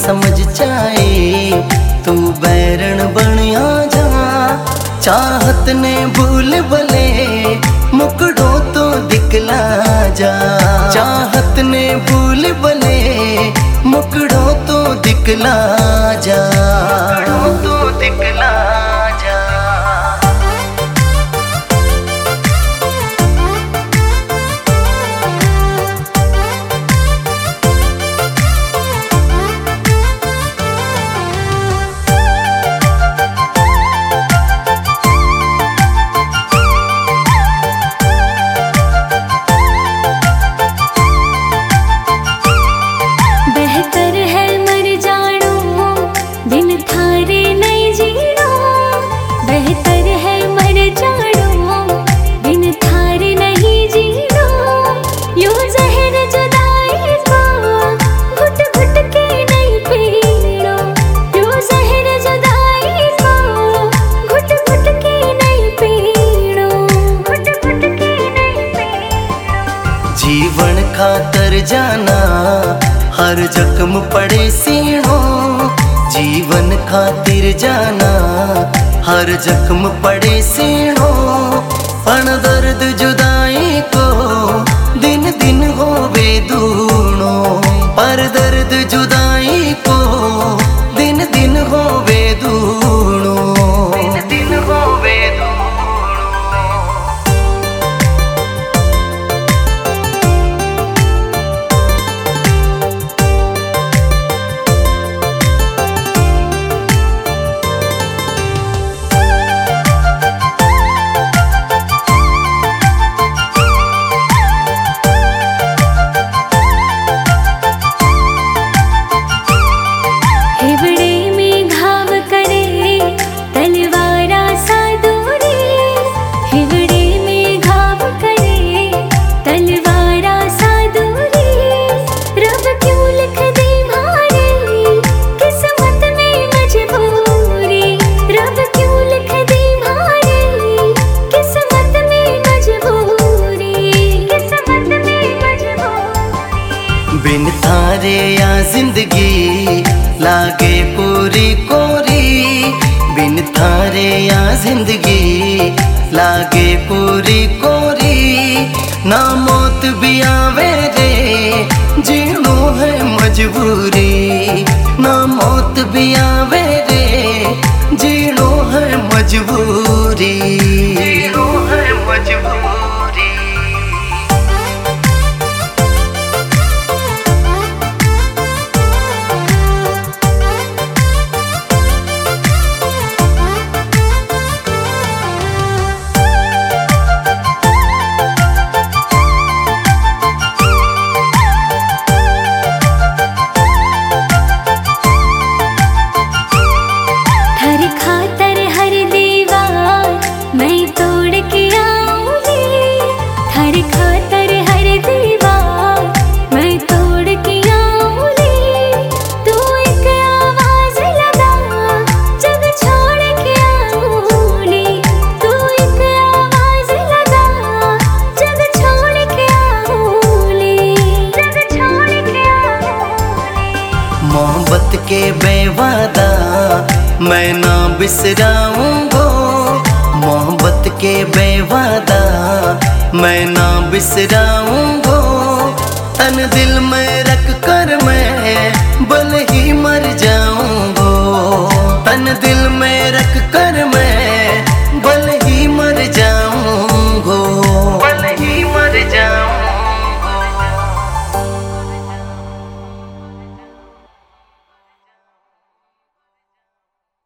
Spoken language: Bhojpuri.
समझ जाए तू बैरण बनिया जा। चाहत ने भूल भले मुकड़ो तो दिखला जा। चाहत ने भूल भले मुकड़ो तो दिखला जा। तो दिखला जा। जीवन खातर जाना हर जख्म पड़े सीणो। जीवन खातिर जाना हर जख्म पड़े सीणो। पण दर्द जुदाई को दिन दिन होवे दूणो। पर दर्द जुदाई को दिन दिन होवे दूणो। दिन दिन होवे दूणो। बिन थारे या जिंदगी लागे पूरी कोरी। बिन थारे या जिंदगी लागे पूरी कोरी। ना मौत भी आवे रे जीणो है मजबूरी। ना मौत भी आवे रे जीणो है मजबूरी। जीणो है मजबूरी। मोहब्बत के बेवादा मैं ना बिसराऊंगा। मोहब्बत के बेवादा मैं ना बिसराऊंगा। तन दिल में